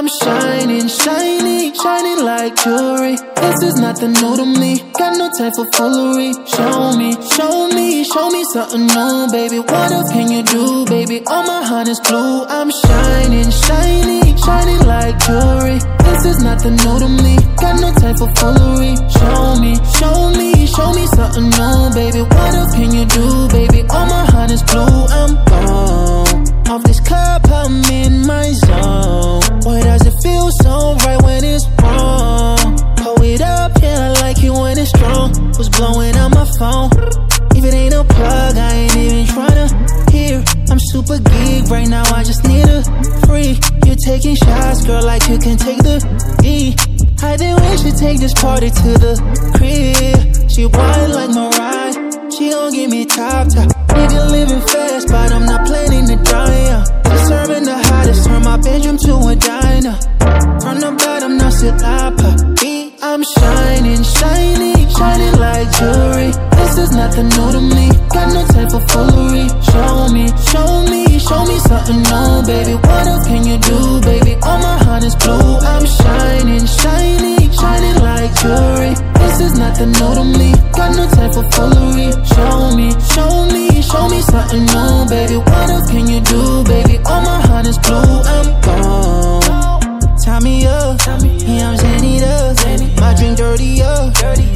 shining, shiny, shining like jewelry. This is nothing new to me, got no time for foolery. Show me, show me, show me something new, baby. What else can you do, baby? All my heart is blue. I'm shining, shiny, shining like jewelry. This is nothing new to me, got no time for foolery. Show me, show me, show me something new, baby. What else can you do, baby? All my heart is blue. I'm gone off this club, I'm in my zone. Why does it feel so right when it's wrong? Pull it up, yeah, I like it when it's strong. Was blowing on my phone. If it ain't a plug, I ain't even tryna hear. I'm super geek right now, I just need a freak. You're taking shots, girl, like you can take the E. I think we should take this party to the crib. She whine like Mariah, she gon' give me top. Nigga living fast, but I'm not planning to die. I'm serving the hottest, turn my bedroom to a diner. From the bottom, now sit up. I'm shining, shiny, shining like jewelry. This is nothing new to me, got no time for foolery. Show me, show me, show me something new, baby. What else can you do, baby? All my heart is blue. I'm shining, shiny, shining like jewelry. This is nothing new to me, got no time for foolery. Show me, show me, show me something new, baby. What else can you do, baby? All my heart is blue. I'm gone. Tie me up, yeah, I'm Zanny up. My drink dirty up.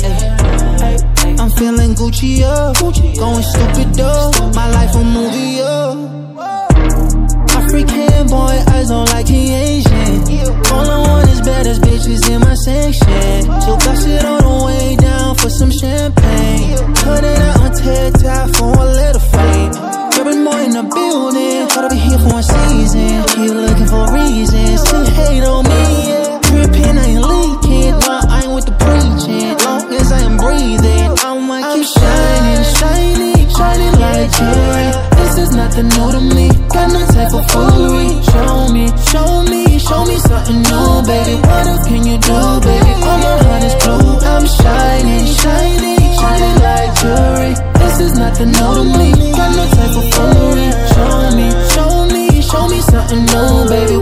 I'm feeling Gucci up, going stupid up. My life a movie up. African boy, eyes on like he Asian. All I want is baddest bitches in my section. So bust it all the way down for some champagne. Put it out on TikTok for a little fame. Urban boy in the building, thought I'd be here for a season. Keep looking for reasons to hate on me, yeah. Dripping, I ain't leaking, no, I ain't with the preaching. Long as I am breathing, I'm shining, shiny, shining like jewelry. This is nothing new to me, got no time for foolery. Show me, show me, show me something new, baby. What else can you do, baby? All my heart is blue. I'm shining, shiny, shining like jewelry. This is nothing new to me, got no time for foolery. Show me, show me, show me something new, baby.